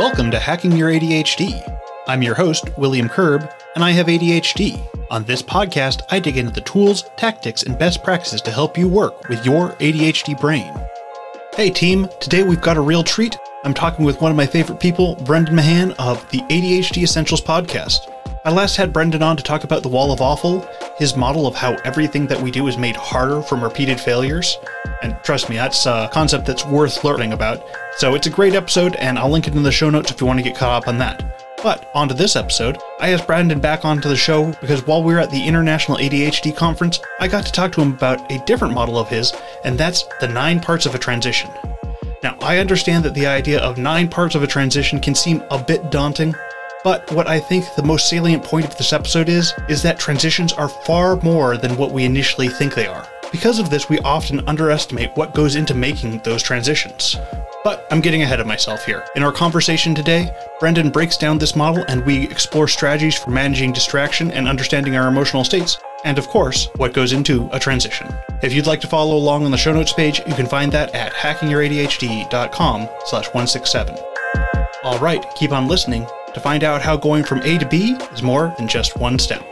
Welcome to Hacking Your ADHD. I'm your host, William Kerb, and I have ADHD. On this podcast, I dig into the tools, tactics, and best practices to help you work with your ADHD brain. Hey team, today we've got a real treat. I'm talking with one of my favorite people, Brendan Mahan of the ADHD Essentials podcast. I last had Brendan on to talk about the Wall of Awful, his model of how everything that we do is made harder from repeated failures. And trust me, that's a concept that's worth learning about. So it's a great episode, and I'll link it in the show notes if you want to get caught up on that. But onto this episode, I asked Brendan back onto the show because while we were at the International ADHD Conference, I got to talk to him about a different model of his, and that's the 9 parts of a transition. Now, I understand that the idea of 9 parts of a transition can seem a bit daunting, but what I think the most salient point of this episode is that transitions are far more than what we initially think they are. Because of this, we often underestimate what goes into making those transitions. But I'm getting ahead of myself here. In our conversation today, Brendan breaks down this model and we explore strategies for managing distraction and understanding our emotional states, and of course, what goes into a transition. If you'd like to follow along on the show notes page, you can find that at hackingYourADHD.com/167. All right, keep on listening to find out how going from A to B is more than just one step.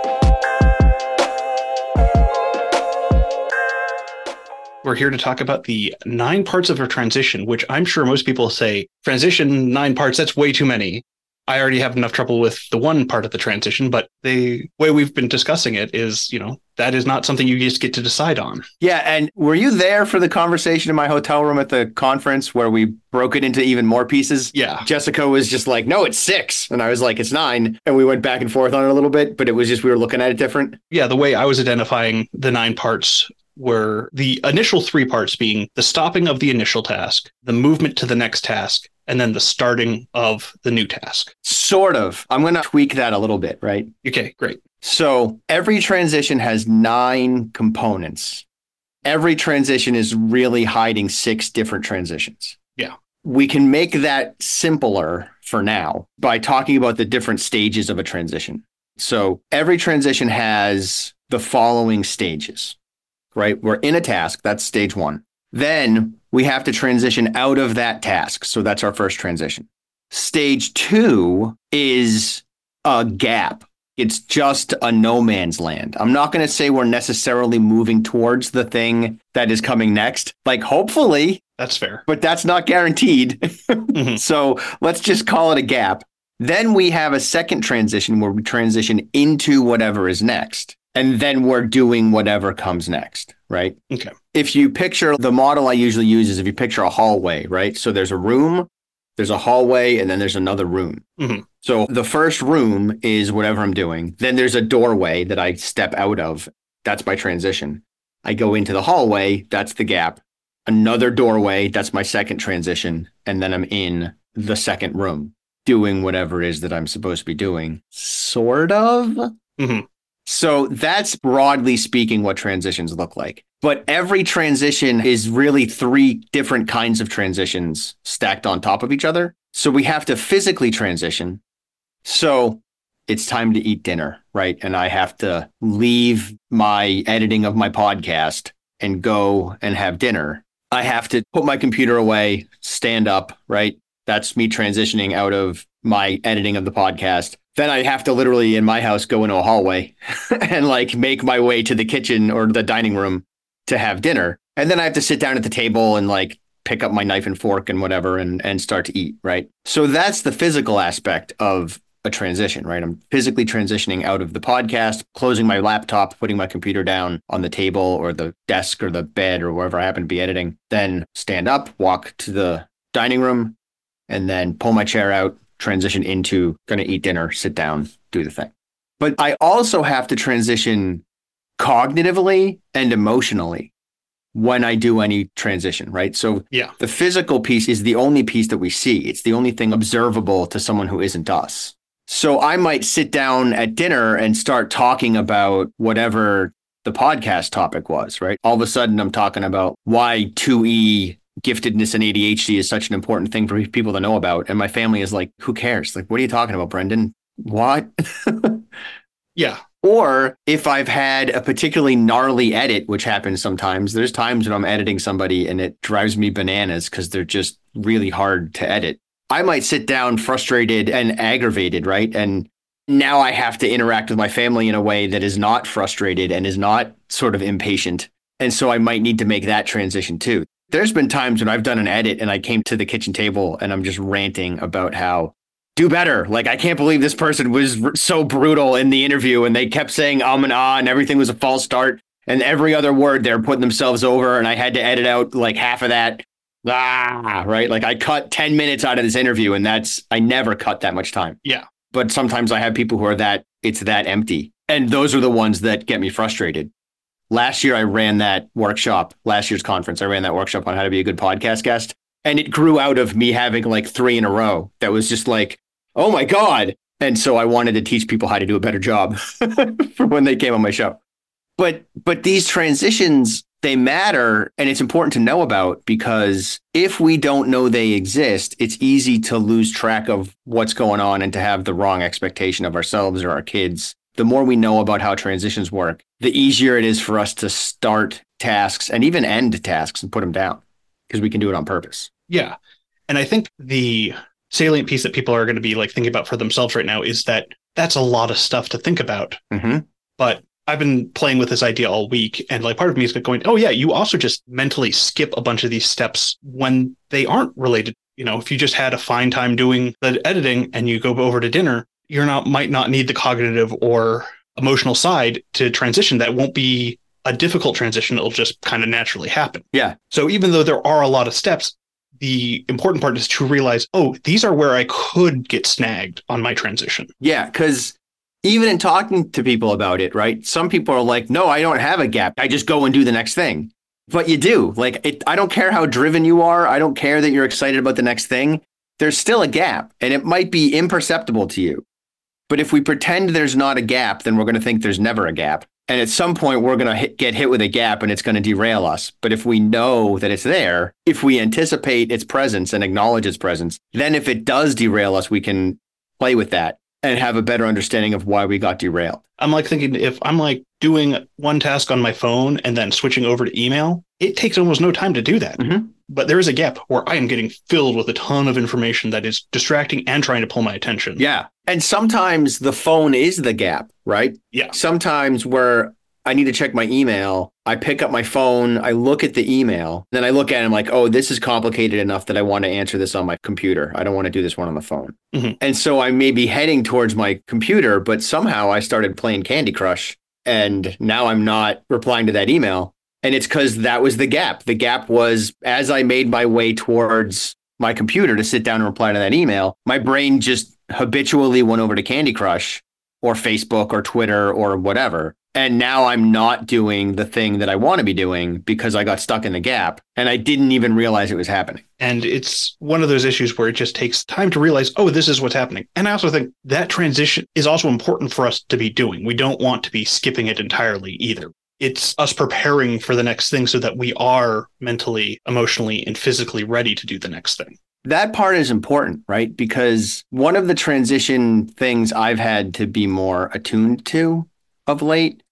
We're here to talk about the 9 parts of a transition, which I'm sure most people say, transition 9 parts, that's way too many. I already have enough trouble with the 1 part of the transition, but the way we've been discussing it is, that is not something you just get to decide on. Yeah, and were you there for the conversation in my hotel room at the conference where we broke it into even more pieces? Yeah. Jessica was just like, no, it's 6. And I was like, it's 9. And we went back and forth on it a little bit, but it was just we were looking at it different. Yeah, the way I was identifying the 9 parts were the initial 3 parts being the stopping of the initial task, the movement to the next task, and then the starting of the new task. Sort of. I'm going to tweak that a little bit, right? Okay, great. So every transition has 9 components. Every transition is really hiding 6 different transitions. Yeah. We can make that simpler for now by talking about the different stages of a transition. So every transition has the following stages, right? We're in a task. That's stage 1. Then we have to transition out of that task. So that's our first transition. Stage 2 is a gap. It's just a no man's land. I'm not going to say we're necessarily moving towards the thing that is coming next. Like, hopefully. That's fair. But that's not guaranteed. Mm-hmm. So let's just call it a gap. Then we have a second transition where we transition into whatever is next. And then we're doing whatever comes next, right? Okay. If you picture the model I usually use is if you picture a hallway, right? So there's a room, there's a hallway, and then there's another room. Mm-hmm. So the first room is whatever I'm doing. Then there's a doorway that I step out of. That's my transition. I go into the hallway. That's the gap. Another doorway. That's my second transition. And then I'm in the second room doing whatever it is that I'm supposed to be doing. Sort of. Mm-hmm. So that's broadly speaking what transitions look like. But every transition is really 3 different kinds of transitions stacked on top of each other. So we have to physically transition. So it's time to eat dinner, right? And I have to leave my editing of my podcast and go and have dinner. I have to put my computer away, stand up, right? That's me transitioning out of my editing of the podcast. Then I have to literally in my house go into a hallway and make my way to the kitchen or the dining room to have dinner. And then I have to sit down at the table and pick up my knife and fork and whatever and start to eat, right? So that's the physical aspect of a transition, right? I'm physically transitioning out of the podcast, closing my laptop, putting my computer down on the table or the desk or the bed or wherever I happen to be editing, then stand up, walk to the dining room, and then pull my chair out, transition into going to eat dinner, sit down, do the thing. But I also have to transition cognitively and emotionally when I do any transition, right? So yeah, the physical piece is the only piece that we see. It's the only thing observable to someone who isn't us. So I might sit down at dinner and start talking about whatever the podcast topic was, right? All of a sudden I'm talking about why 2E giftedness and ADHD is such an important thing for people to know about. And my family is like, who cares? What are you talking about, Brendan? What? Yeah. Or if I've had a particularly gnarly edit, which happens sometimes, there's times when I'm editing somebody and it drives me bananas because they're just really hard to edit. I might sit down frustrated and aggravated, right? And now I have to interact with my family in a way that is not frustrated and is not sort of impatient. And so I might need to make that transition too. There's been times when I've done an edit and I came to the kitchen table and I'm just ranting about how do better. Like, I can't believe this person was so brutal in the interview and they kept saying and ah, and everything was a false start. And every other word they're putting themselves over. And I had to edit out like half of that. Right. Like I cut 10 minutes out of this interview and I never cut that much time. Yeah. But sometimes I have people who are it's that empty. And those are the ones that get me frustrated. Last year, I ran that workshop, last year's conference. I ran that workshop on how to be a good podcast guest. And it grew out of me having like 3 in a row. That was just like, oh my God. And so I wanted to teach people how to do a better job for when they came on my show. But these transitions, they matter, and it's important to know about, because if we don't know they exist, it's easy to lose track of what's going on and to have the wrong expectation of ourselves or our kids. The more we know about how transitions work, the easier it is for us to start tasks and even end tasks and put them down, because we can do it on purpose. Yeah. And I think the salient piece that people are going to be like thinking about for themselves right now is that that's a lot of stuff to think about. Mm-hmm. But I've been playing with this idea all week, and like part of me is going, oh yeah, you also just mentally skip a bunch of these steps when they aren't related. You know, if you just had a fine time doing the editing and you go over to dinner, might not need the cognitive or emotional side to transition. That won't be a difficult transition. It'll just kind of naturally happen. Yeah. So even though there are a lot of steps, the important part is to realize, oh, these are where I could get snagged on my transition. Yeah, because even in talking to people about it, right? Some people are like, no, I don't have a gap. I just go and do the next thing. But you do. Like, I don't care how driven you are. I don't care that you're excited about the next thing. There's still a gap, and it might be imperceptible to you. But if we pretend there's not a gap, then we're going to think there's never a gap. And at some point, we're going to get hit with a gap and it's going to derail us. But if we know that it's there, if we anticipate its presence and acknowledge its presence, then if it does derail us, we can play with that and have a better understanding of why we got derailed. I'm like thinking, if I'm like doing one task on my phone and then switching over to email, it takes almost no time to do that. Mm-hmm. But there is a gap where I am getting filled with a ton of information that is distracting and trying to pull my attention. Yeah. And sometimes the phone is the gap, right? Yeah. Sometimes where I need to check my email, I pick up my phone, I look at the email, then I look at it and I'm like, oh, this is complicated enough that I want to answer this on my computer. I don't want to do this one on the phone. Mm-hmm. And so I may be heading towards my computer, but somehow I started playing Candy Crush and now I'm not replying to that email. And it's because that was the gap. The gap was as I made my way towards my computer to sit down and reply to that email, my brain just habitually went over to Candy Crush or Facebook or Twitter or whatever. And now I'm not doing the thing that I want to be doing because I got stuck in the gap and I didn't even realize it was happening. And it's one of those issues where it just takes time to realize, oh, this is what's happening. And I also think that transition is also important for us to be doing. We don't want to be skipping it entirely either. It's us preparing for the next thing so that we are mentally, emotionally, and physically ready to do the next thing. That part is important, right? Because one of the transition things I've had to be more attuned to of late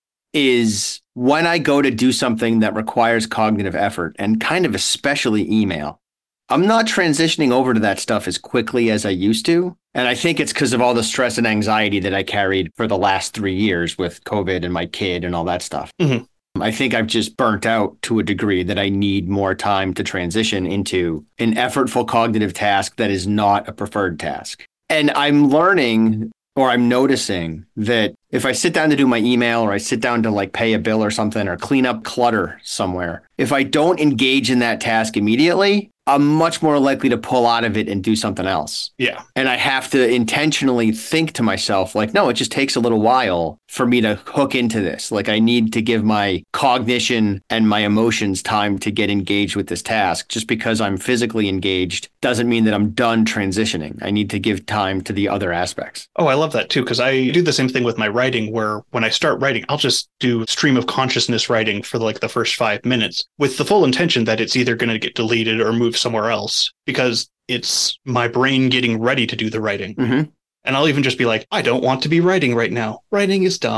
is when I go to do something that requires cognitive effort, and kind of especially email, I'm not transitioning over to that stuff as quickly as I used to. And I think it's because of all the stress and anxiety that I carried for the last 3 years with COVID and my kid and all that stuff. Mm-hmm. I think I've just burnt out to a degree that I need more time to transition into an effortful cognitive task that is not a preferred task. And I'm learning, or I'm noticing, that if I sit down to do my email or I sit down to like pay a bill or something or clean up clutter somewhere, if I don't engage in that task immediately, I'm much more likely to pull out of it and do something else. Yeah. And I have to intentionally think to myself, like, no, it just takes a little while for me to hook into this. Like, I need to give my cognition and my emotions time to get engaged with this task. Just because I'm physically engaged doesn't mean that I'm done transitioning. I need to give time to the other aspects. Oh, I love that too, because I do the same thing with my writing, where when I start writing, I'll just do stream of consciousness writing for like the first 5 minutes with the full intention that it's either going to get deleted or moved somewhere else, because it's my brain getting ready to do the writing. Mm-hmm. And I'll even just be like, I don't want to be writing right now. Writing is dumb.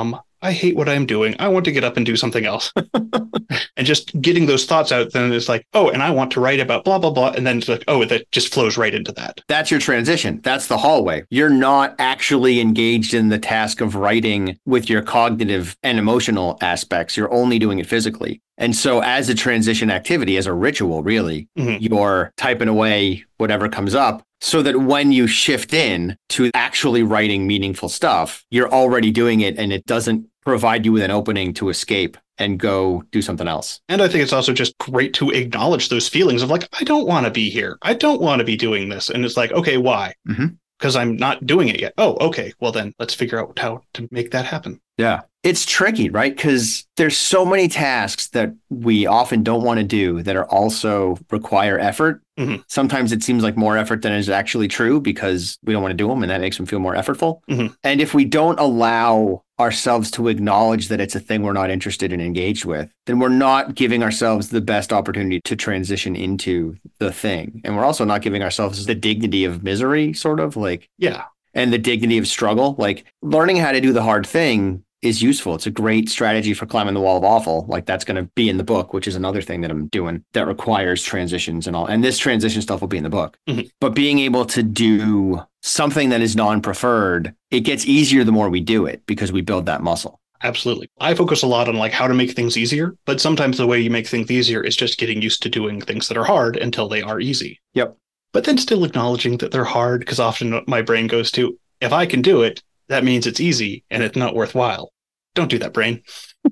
I hate what I'm doing. I want to get up and do something else. And just getting those thoughts out, then it's like, oh, and I want to write about blah, blah, blah. And then it's like, oh, that just flows right into that. That's your transition. That's the hallway. You're not actually engaged in the task of writing with your cognitive and emotional aspects. You're only doing it physically. And so as a transition activity, as a ritual, really, you're typing away whatever comes up so that when you shift in to actually writing meaningful stuff, you're already doing it and it doesn't provide you with an opening to escape and go do something else. And I think it's also just great to acknowledge those feelings of like, I don't want to be here. I don't want to be doing this. And it's like, okay, why? Because I'm not doing it yet. Oh, okay. Well, then let's figure out how to make that happen. Yeah. It's tricky, right? Because there's so many tasks that we often don't want to do that are also require effort. Sometimes it seems like more effort than is actually true because we don't want to do them and that makes them feel more effortful. And if we don't allow ourselves to acknowledge that it's a thing we're not interested and engaged with, then we're not giving ourselves the best opportunity to transition into the thing. And we're also not giving ourselves the dignity of misery, sort of like, and the dignity of struggle. Like learning how to do the hard thing is useful. It's a great strategy for climbing the wall of awful. Like that's going to be in the book, which is another thing that I'm doing that requires transitions and all. And this transition stuff will be in the book. But being able to do something that is non-preferred, it gets easier the more we do it because we build that muscle. Absolutely. I focus a lot on like how to make things easier, but sometimes the way you make things easier is just getting used to doing things that are hard until they are easy. Yep. But then still acknowledging that they're hard, because often my brain goes to, if I can do it, that means it's easy and it's not worthwhile. Don't do that, brain.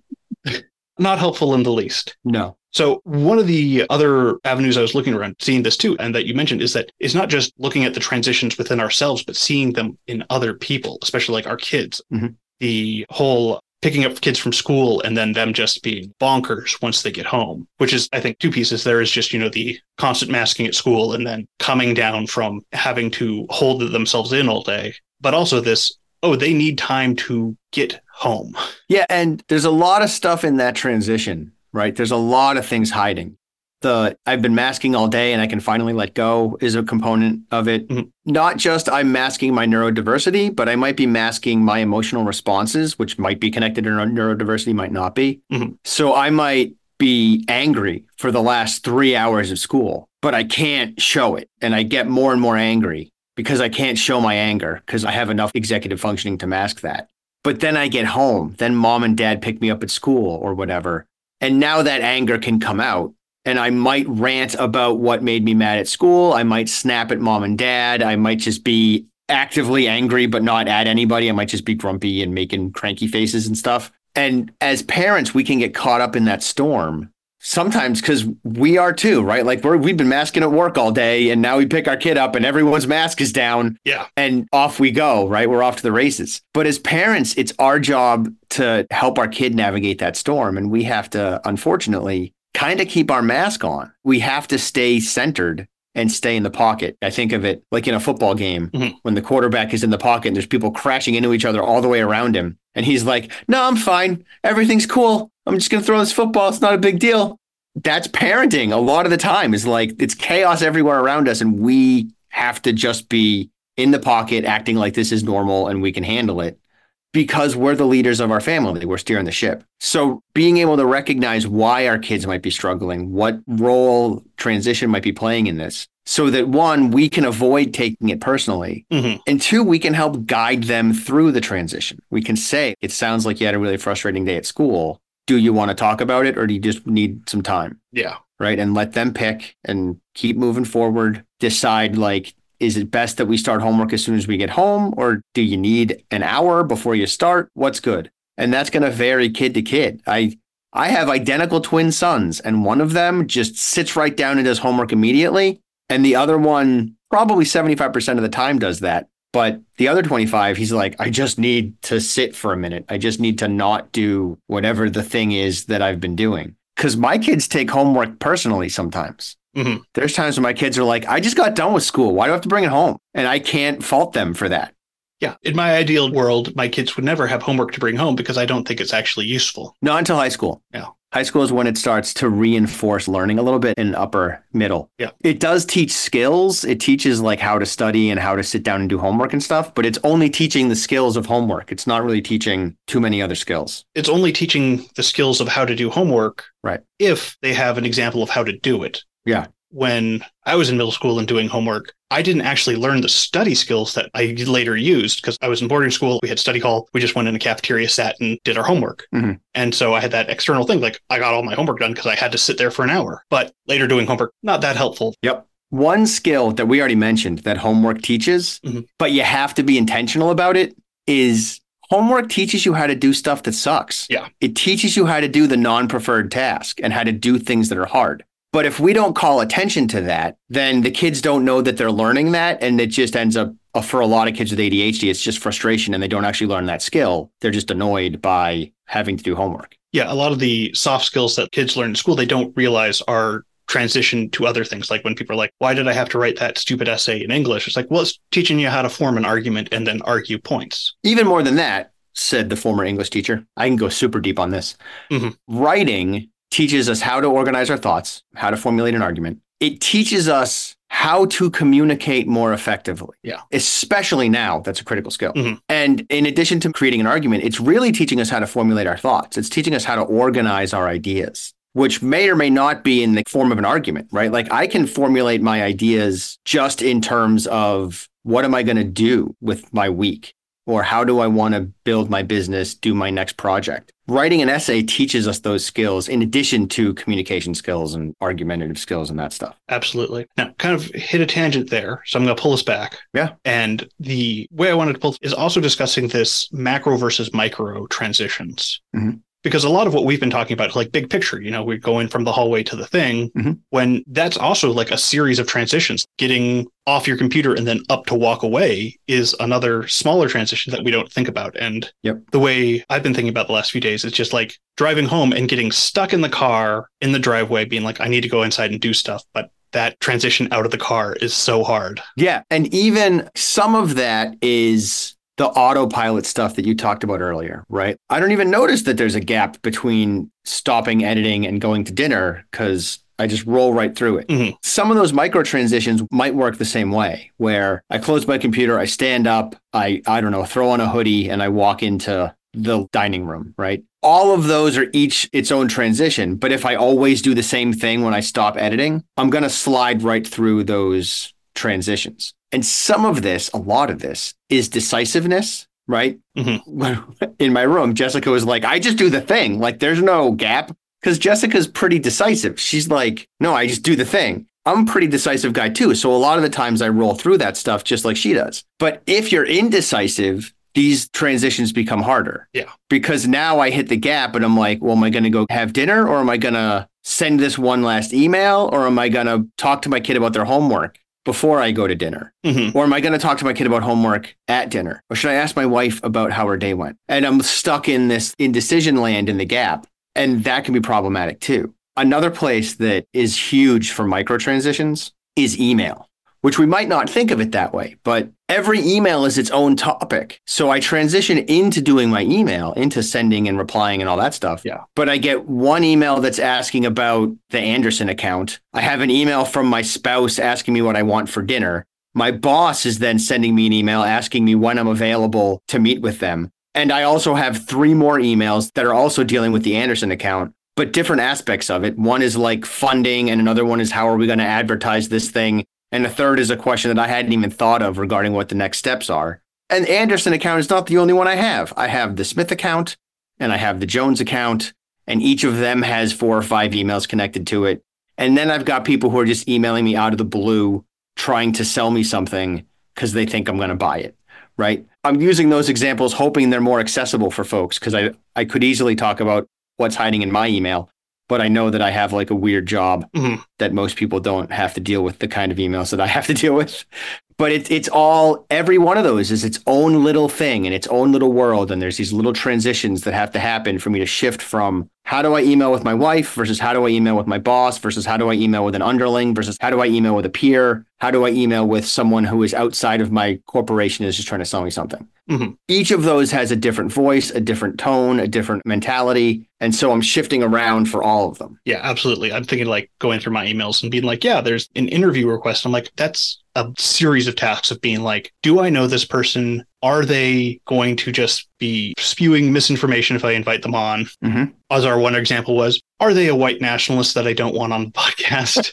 Not helpful in the least. No. So one of the other avenues I was looking around, seeing this too, and that you mentioned, is that it's not just looking at the transitions within ourselves, but seeing them in other people, especially like our kids. The whole picking up kids from school and then them just being bonkers once they get home, which is, I think, two pieces. There is just, the constant masking at school and then coming down from having to hold themselves in all day, but also this, oh, they need time to get home. Yeah. And there's a lot of stuff in that transition, right? There's a lot of things hiding. I've been masking all day and I can finally let go is a component of it. Not just I'm masking my neurodiversity, but I might be masking my emotional responses, which might be connected to neurodiversity, might not be. So I might be angry for the last 3 hours of school, but I can't show it. And I get more and more angry because I can't show my anger because I have enough executive functioning to mask that. But then I get home, then mom and dad pick me up at school or whatever. And now that anger can come out. And I might rant about what made me mad at school. I might snap at mom and dad. I might just be actively angry, but not at anybody. I might just be grumpy and making cranky faces and stuff. And as parents, we can get caught up in that storm sometimes because we are too, right? Like we've been masking at work all day and now we pick our kid up and everyone's mask is down. Yeah. And off we go, right? We're off to the races. But as parents, it's our job to help our kid navigate that storm. And we have to, unfortunately, kind of keep our mask on. We have to stay centered and stay in the pocket. I think of it like in a football game when the quarterback is in the pocket and there's people crashing into each other all the way around him. And he's like, no, I'm fine. Everything's cool. I'm just going to throw this football. It's not a big deal. That's parenting a lot of the time is like it's chaos everywhere around us. And we have to just be in the pocket acting like this is normal and we can handle it. Because we're the leaders of our family. We're steering the ship. So being able to recognize why our kids might be struggling, what role transition might be playing in this, so that one, we can avoid taking it personally. And two, we can help guide them through the transition. We can say, it sounds like you had a really frustrating day at school. Do you want to talk about it or do you just need some time? Yeah. Right. And let them pick and keep moving forward. Decide like, is it best that we start homework as soon as we get home? Or do you need an hour before you start? What's good? And that's going to vary kid to kid. I have identical twin sons, and one of them just sits right down and does homework immediately. And the other one, probably 75% of the time does that. But the other 25, he's like, I just need to sit for a minute. I just need to not do whatever the thing is that I've been doing. Because my kids take homework personally sometimes. There's times when my kids are like, I just got done with school. Why do I have to bring it home? And I can't fault them for that. Yeah. In my ideal world, my kids would never have homework to bring home because I don't think it's actually useful. Not until high school. Yeah. High school is when it starts to reinforce learning a little bit in upper middle. Yeah. It does teach skills. It teaches like how to study and how to sit down and do homework and stuff, but it's only teaching the skills of homework. It's not really teaching too many other skills. It's only teaching the skills of how to do homework. Right. If they have an example of how to do it. Yeah. When I was in middle school and doing homework, I didn't actually learn the study skills that I later used because I was in boarding school. We had study hall. We just went in a cafeteria, sat and did our homework. Mm-hmm. And so I had that external thing. Like I got all my homework done because I had to sit there for an hour. But later doing homework, not that helpful. Yep. One skill that we already mentioned that homework teaches, but you have to be intentional about it, is homework teaches you how to do stuff that sucks. Yeah. It teaches you how to do the non-preferred task and how to do things that are hard. But if we don't call attention to that, then the kids don't know that they're learning that. And it just ends up, for a lot of kids with ADHD, it's just frustration and they don't actually learn that skill. They're just annoyed by having to do homework. Yeah. A lot of the soft skills that kids learn in school, they don't realize are transitioned to other things. Like when people are like, why did I have to write that stupid essay in English? It's like, well, it's teaching you how to form an argument and then argue points. Even more than that, said the former English teacher. I can go super deep on this. Writing teaches us how to organize our thoughts, how to formulate an argument. It teaches us how to communicate more effectively. Yeah. Especially now, that's a critical skill. And in addition to creating an argument, it's really teaching us how to formulate our thoughts. It's teaching us how to organize our ideas, which may or may not be in the form of an argument, right? Like I can formulate my ideas just in terms of what am I going to do with my week? Or how do I want to build my business, do my next project? Writing an essay teaches us those skills in addition to communication skills and argumentative skills and that stuff. Absolutely. Now, kind of hit a tangent there, so I'm going to pull us back. Yeah. And the way I wanted to pull is also discussing this macro versus micro transitions. Because a lot of what we've been talking about is like big picture, you know, we're going from the hallway to the thing, when that's also like a series of transitions. Getting off your computer and then up to walk away is another smaller transition that we don't think about. And the way I've been thinking about the last few days is just like driving home and getting stuck in the car in the driveway, being like, I need to go inside and do stuff. But that transition out of the car is so hard. Yeah. And even some of that is the autopilot stuff that you talked about earlier, right? I don't even notice that there's a gap between stopping editing and going to dinner because I just roll right through it. Some of those micro transitions might work the same way, where I close my computer, I stand up, I don't know, throw on a hoodie and I walk into the dining room, right? All of those are each its own transition. But if I always do the same thing when I stop editing, I'm going to slide right through those transitions. And some of this, a lot of this, is decisiveness, right? In my room, Jessica was like, I just do the thing. Like, there's no gap. Because Jessica's pretty decisive. She's like, no, I just do the thing. I'm a pretty decisive guy too. So a lot of the times I roll through that stuff just like she does. But if you're indecisive, these transitions become harder. Yeah. Because now I hit the gap and I'm like, well, am I going to go have dinner, or am I going to send this one last email, or am I going to talk to my kid about their homework before I go to dinner? Or am I going to talk to my kid about homework at dinner? Or should I ask my wife about how her day went? And I'm stuck in this indecision land in the gap. And that can be problematic too. Another place that is huge for micro transitions is email, which we might not think of it that way, but every email is its own topic. So I transition into doing my email, into sending and replying and all that stuff. Yeah. But I get one email that's asking about the Anderson account. I have an email from my spouse asking me what I want for dinner. My boss is then sending me an email asking me when I'm available to meet with them. And I also have 3 more emails that are also dealing with the Anderson account, but different aspects of it. One is like funding, and another one is how are we going to advertise this thing? And the third is a question that I hadn't even thought of regarding what the next steps are. And the Anderson account is not the only one I have. I have the Smith account and I have the Jones account, and each of them has 4 or 5 emails connected to it. And then I've got people who are just emailing me out of the blue, trying to sell me something because they think I'm going to buy it, right? I'm using those examples, hoping they're more accessible for folks, because I could easily talk about what's hiding in my email, but I know that I have like a weird job that most people don't have to deal with the kind of emails that I have to deal with. But it's all, every one of those is its own little thing in its own little world. And there's these little transitions that have to happen for me to shift from how do I email with my wife versus how do I email with my boss versus how do I email with an underling versus how do I email with a peer? How do I email with someone who is outside of my corporation and is just trying to sell me something? Each of those has a different voice, a different tone, a different mentality. And so I'm shifting around for all of them. Yeah, absolutely. I'm thinking like going through my emails and being like, yeah, there's an interview request. I'm like, that's a series of tasks of being like, do I know this person? Are they going to just be spewing misinformation if I invite them on? Mm-hmm. As our one example was, are they a white nationalist that I don't want on the podcast?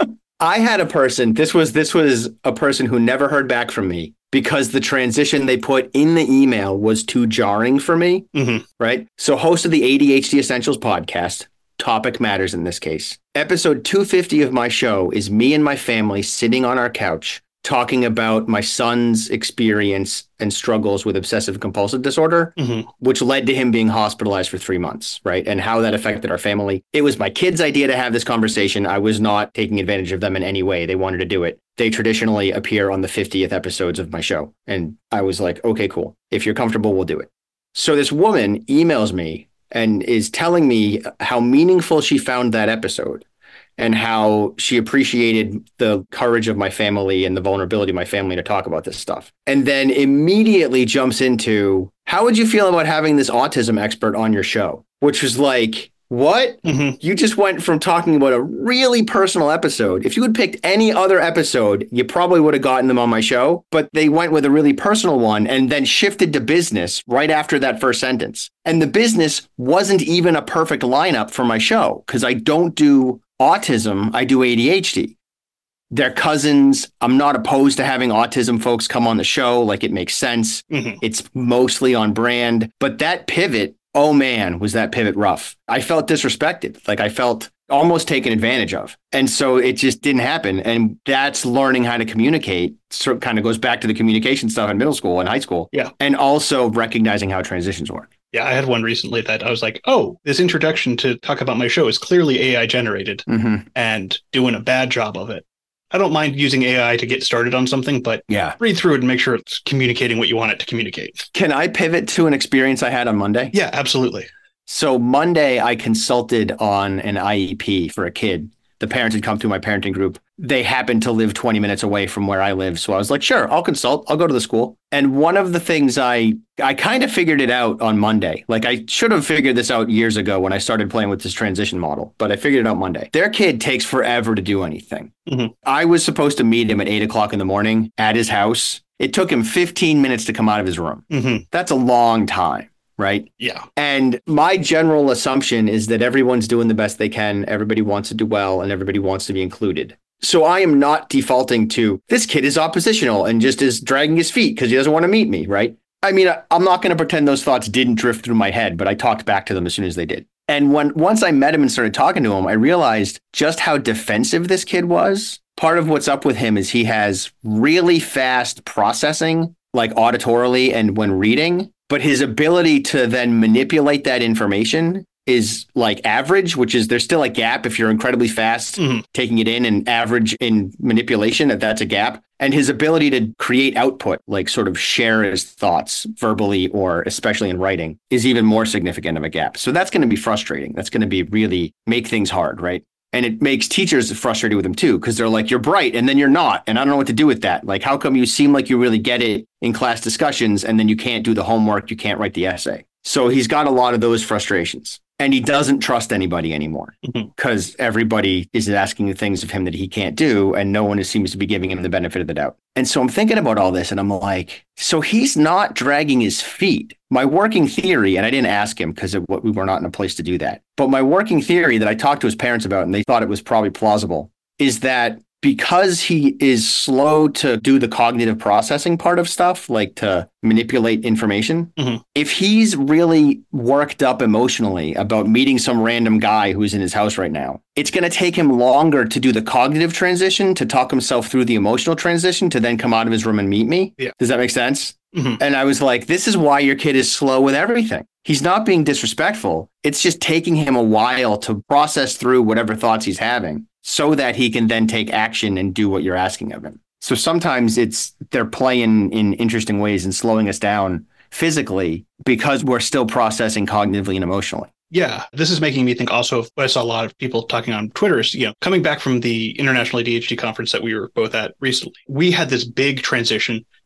I had a person, this was a person who never heard back from me because the transition they put in the email was too jarring for me, right? So host of the ADHD Essentials podcast, topic matters in this case. Episode 250 of my show is me and my family sitting on our couch talking about my son's experience and struggles with obsessive compulsive disorder, which led to him being hospitalized for 3 months, right? And how that affected our family. It was my kids' idea to have this conversation. I was not taking advantage of them in any way. They wanted to do it. They traditionally appear on the 50th episodes of my show. And I was like, okay, cool. If you're comfortable, we'll do it. So this woman emails me and is telling me how meaningful she found that episode, and how she appreciated the courage of my family and the vulnerability of my family to talk about this stuff. And then immediately jumps into, how would you feel about having this autism expert on your show? Which was like, what? You just went from talking about a really personal episode. If you had picked any other episode, you probably would have gotten them on my show, but they went with a really personal one and then shifted to business right after that first sentence. And the business wasn't even a perfect lineup for my show because I don't do autism, I do ADHD. They're cousins. I'm not opposed to having autism folks come on the show. Like, it makes sense. It's mostly on brand. But that pivot, oh man, was that pivot rough. I felt disrespected. Like, I felt almost taken advantage of. And so it just didn't happen. And that's learning how to communicate. So it kind of goes back to the communication stuff in middle school and high school. Yeah. And also recognizing how transitions work. Yeah, I had one recently that I was like, oh, this introduction to talk about my show is clearly AI generated and doing a bad job of it. I don't mind using AI to get started on something, but read through it and make sure it's communicating what you want it to communicate. Can I pivot to an experience I had on Monday? Yeah, absolutely. So Monday, I consulted on an IEP for a kid. The parents had come through my parenting group. They happened to live 20 minutes away from where I live. So I was like, sure, I'll consult. I'll go to the school. And one of the things I kind of figured it out on Monday. Like, I should have figured this out years ago when I started playing with this transition model, but I figured it out Monday. Their kid takes forever to do anything. I was supposed to meet him at 8 o'clock in the morning at his house. It took him 15 minutes to come out of his room. That's a long time. Right? Yeah. And my general assumption is that everyone's doing the best they can. Everybody wants to do well and everybody wants to be included. So I am not defaulting to, this kid is oppositional and just is dragging his feet because he doesn't want to meet me. Right? I mean, I'm not going to pretend those thoughts didn't drift through my head, but I talked back to them as soon as they did. And once I met him and started talking to him, I realized just how defensive this kid was. Part of what's up with him is he has really fast processing, like auditorily and when reading. But his ability to then manipulate that information is like average, which is there's still a gap if you're incredibly fast taking it in, and average in manipulation, that's a gap. And his ability to create output, like sort of share his thoughts verbally or especially in writing, is even more significant of a gap. So that's going to be frustrating. That's going to be really make things hard, right? And it makes teachers frustrated with him too, because they're like, you're bright and then you're not. And I don't know what to do with that. Like, how come you seem like you really get it in class discussions and then you can't do the homework, you can't write the essay? So he's got a lot of those frustrations. And he doesn't trust anybody anymore because everybody is asking things of him that he can't do. And no one seems to be giving him the benefit of the doubt. And so I'm thinking about all this and I'm like, so he's not dragging his feet. My working theory, and I didn't ask him because we were not in a place to do that. But my working theory that I talked to his parents about, and they thought it was probably plausible, is that because he is slow to do the cognitive processing part of stuff, like to manipulate information, if he's really worked up emotionally about meeting some random guy who's in his house right now, it's going to take him longer to do the cognitive transition, to talk himself through the emotional transition, to then come out of his room and meet me. Yeah. Does that make sense? And I was like, this is why your kid is slow with everything. He's not being disrespectful. It's just taking him a while to process through whatever thoughts he's having, so that he can then take action and do what you're asking of him. So sometimes they're playing in interesting ways and slowing us down physically because we're still processing cognitively and emotionally. Yeah, this is making me think also of what I saw a lot of people talking on Twitter is, coming back from the International ADHD conference that we were both at recently, we had this big transition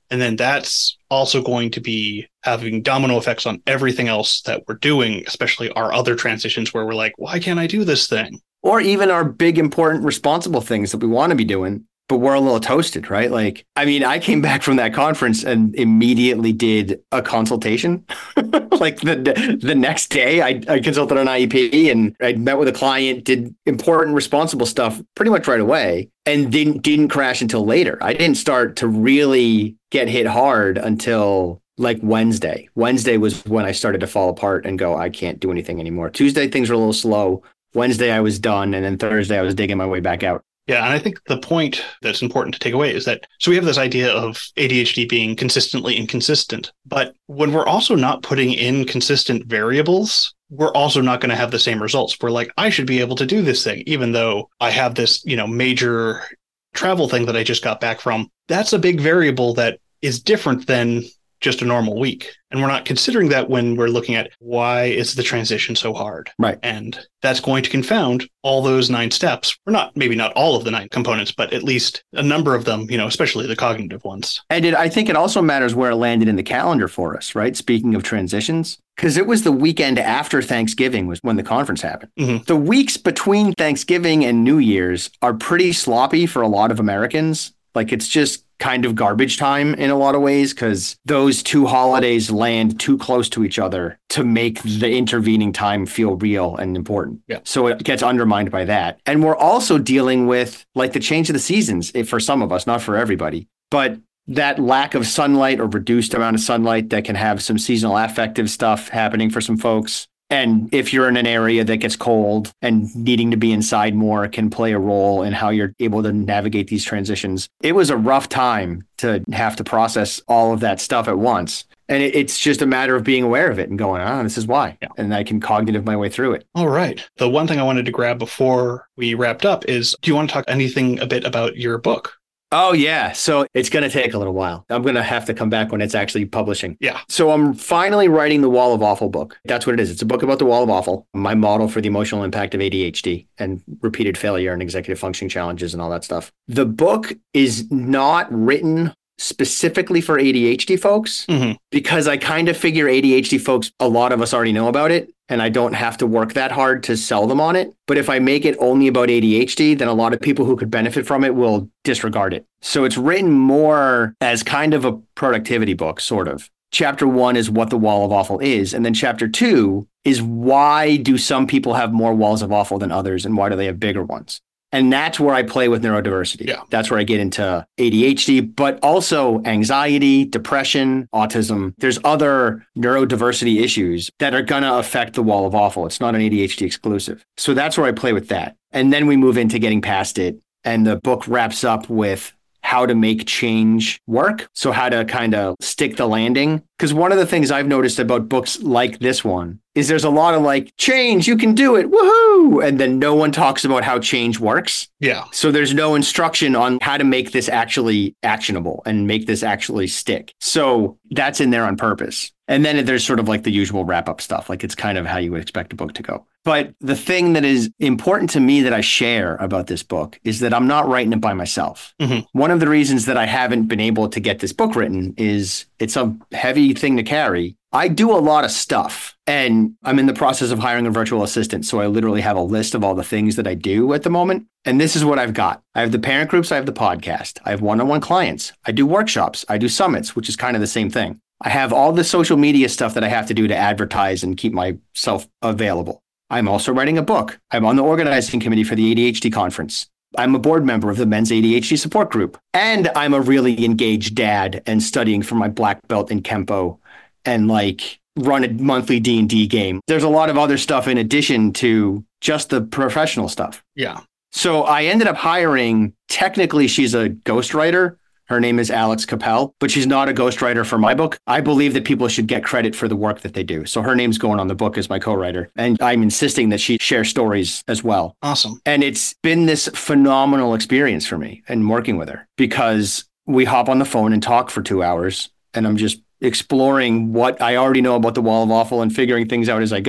And then that's also going to be having domino effects on everything else that we're doing, especially our other transitions where we're like, why can't I do this thing? Or even our big, important, responsible things that we want to be doing, but we're a little toasted, right? Like, I mean, I came back from that conference and immediately did a consultation. Like the next day, I consulted on IEP and I met with a client, did important, responsible stuff pretty much right away, and didn't crash until later. I didn't start to really get hit hard until like Wednesday. Wednesday was when I started to fall apart and go, I can't do anything anymore. Tuesday, things were a little slow. Wednesday, I was done. And then Thursday, I was digging my way back out. Yeah, and I think the point that's important to take away is that, so we have this idea of ADHD being consistently inconsistent, but when we're also not putting in consistent variables, we're also not going to have the same results. We're like, I should be able to do this thing, even though I have this, major travel thing that I just got back from. That's a big variable that is different than just a normal week. And we're not considering that when we're looking at why is the transition so hard. Right. And that's going to confound all those 9 steps. Or maybe not all of the 9 components, but at least a number of them, especially the cognitive ones. And I think it also matters where it landed in the calendar for us, right? Speaking of transitions, because it was the weekend after Thanksgiving was when the conference happened. Mm-hmm. The weeks between Thanksgiving and New Year's are pretty sloppy for a lot of Americans. Like it's just kind of garbage time in a lot of ways because those 2 holidays land too close to each other to make the intervening time feel real and important. Yeah. So it gets undermined by that. And we're also dealing with like the change of the seasons for some of us, not for everybody, but that lack of sunlight or reduced amount of sunlight that can have some seasonal affective stuff happening for some folks. And if you're in an area that gets cold and needing to be inside more can play a role in how you're able to navigate these transitions. It was a rough time to have to process all of that stuff at once. And it's just a matter of being aware of it and going, this is why. Yeah. And I can cognitive my way through it. All right. The one thing I wanted to grab before we wrapped up is, do you want to talk anything a bit about your book? Oh, yeah. So it's going to take a little while. I'm going to have to come back when it's actually publishing. Yeah. So I'm finally writing the Wall of Awful book. That's what it is. It's a book about the Wall of Awful, my model for the emotional impact of ADHD and repeated failure and executive functioning challenges and all that stuff. The book is not written specifically for ADHD folks because I kind of figure ADHD folks, a lot of us already know about it. And I don't have to work that hard to sell them on it. But if I make it only about ADHD, then a lot of people who could benefit from it will disregard it. So it's written more as kind of a productivity book, sort of. Chapter 1 is what the Wall of Awful is. And then chapter 2 is why do some people have more walls of awful than others and why do they have bigger ones? And that's where I play with neurodiversity. Yeah. That's where I get into ADHD, but also anxiety, depression, autism. There's other neurodiversity issues that are going to affect the Wall of Awful. It's not an ADHD exclusive. So that's where I play with that. And then we move into getting past it. And the book wraps up with how to make change work. So how to kind of stick the landing. Because one of the things I've noticed about books like this one is there's a lot of like, change, you can do it, woohoo! And then no one talks about how change works. Yeah. So there's no instruction on how to make this actually actionable and make this actually stick. So that's in there on purpose. And then there's sort of like the usual wrap-up stuff. Like it's kind of how you would expect a book to go. But the thing that is important to me that I share about this book is that I'm not writing it by myself. One of the reasons that I haven't been able to get this book written is it's a heavy thing to carry. I do a lot of stuff and I'm in the process of hiring a virtual assistant. So I literally have a list of all the things that I do at the moment. And this is what I've got. I have the parent groups. I have the podcast. I have one-on-one clients. I do workshops. I do summits, which is kind of the same thing. I have all the social media stuff that I have to do to advertise and keep myself available. I'm also writing a book. I'm on the organizing committee for the ADHD conference. I'm a board member of the Men's ADHD Support Group. And I'm a really engaged dad and studying for my black belt in Kempo and like run a monthly D&D game. There's a lot of other stuff in addition to just the professional stuff. Yeah. So I ended up hiring, technically she's a ghostwriter. Her name is Alex Capel, but she's not a ghostwriter for my book. I believe that people should get credit for the work that they do. So her name's going on the book as my co-writer. And I'm insisting that she share stories as well. Awesome. And it's been this phenomenal experience for me and working with her because we hop on the phone and talk for 2 hours and I'm just exploring what I already know about the Wall of Awful and figuring things out as I go.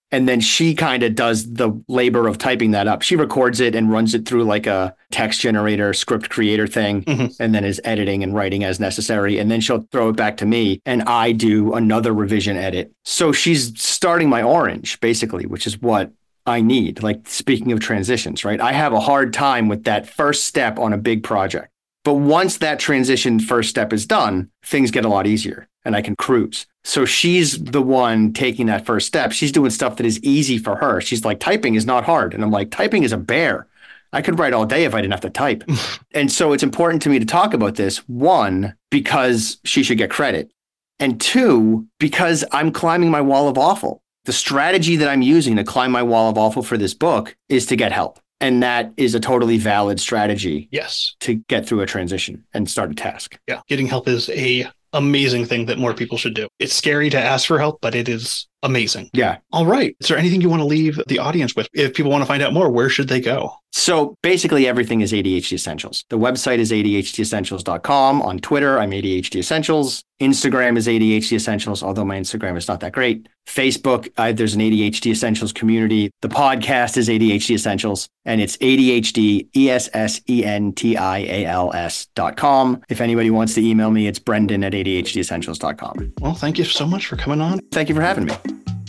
And then she kind of does the labor of typing that up. She records it and runs it through like a text generator, script creator thing, and then is editing and writing as necessary. And then she'll throw it back to me and I do another revision edit. So she's starting my orange, basically, which is what I need. Like, speaking of transitions, right? I have a hard time with that first step on a big project. But once that transition first step is done, things get a lot easier and I can cruise. So she's the one taking that first step. She's doing stuff that is easy for her. She's like, typing is not hard. And I'm like, typing is a bear. I could write all day if I didn't have to type. And so it's important to me to talk about this. One, because she should get credit. And two, because I'm climbing my wall of awful. The strategy that I'm using to climb my wall of awful for this book is to get help. And that is a totally valid strategy. Yes. To get through a transition and start a task. Yeah. Getting help is a amazing thing that more people should do. It's scary to ask for help, but it is amazing. Yeah. All right. Is there anything you want to leave the audience with? If people want to find out more, where should they go? So basically everything is ADHD Essentials. The website is ADHDessentials.com. On Twitter, I'm ADHD Essentials. Instagram is ADHD Essentials, although my Instagram is not that great. Facebook, there's an ADHD Essentials community. The podcast is ADHD Essentials, and it's ADHDessentials.com. If anybody wants to email me, it's brendan@ADHDessentials.com. Well, thank you so much for coming on. Thank you for having me.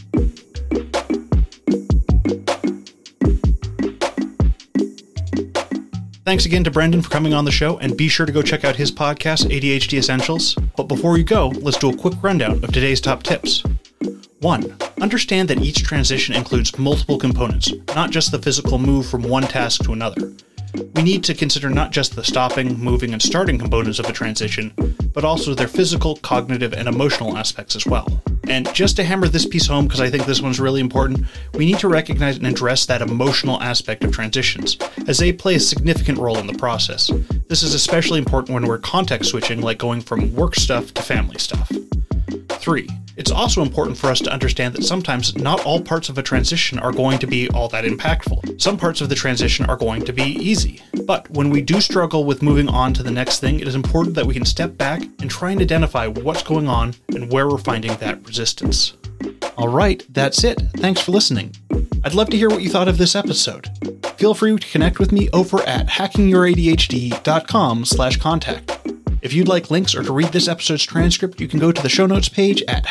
Thanks again to Brendan for coming on the show, and be sure to go check out his podcast, ADHD Essentials. But before we go, let's do a quick rundown of today's top tips. 1. Understand that each transition includes multiple components, not just the physical move from one task to another. We need to consider not just the stopping, moving, and starting components of a transition, but also their physical, cognitive, and emotional aspects as well. And just to hammer this piece home, because I think this one's really important, we need to recognize and address that emotional aspect of transitions, as they play a significant role in the process. This is especially important when we're context switching, like going from work stuff to family stuff. 3. It's also important for us to understand that sometimes not all parts of a transition are going to be all that impactful. Some parts of the transition are going to be easy. But when we do struggle with moving on to the next thing, it is important that we can step back and try and identify what's going on and where we're finding that resistance. All right, that's it. Thanks for listening. I'd love to hear what you thought of this episode. Feel free to connect with me over at hackingYourADHD.com/contact. If you'd like links or to read this episode's transcript, you can go to the show notes page at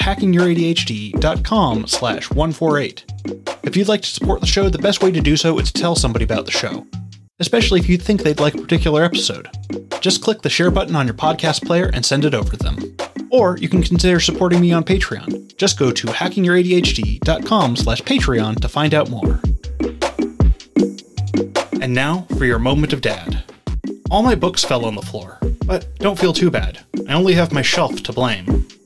hackingYourADHD.com/148. If you'd like to support the show, the best way to do so is to tell somebody about the show, especially if you think they'd like a particular episode. Just click the share button on your podcast player and send it over to them. Or you can consider supporting me on Patreon. Just go to hackingYourADHD.com/Patreon to find out more. And now for your moment of dad. All my books fell on the floor, but don't feel too bad. I only have my shelf to blame.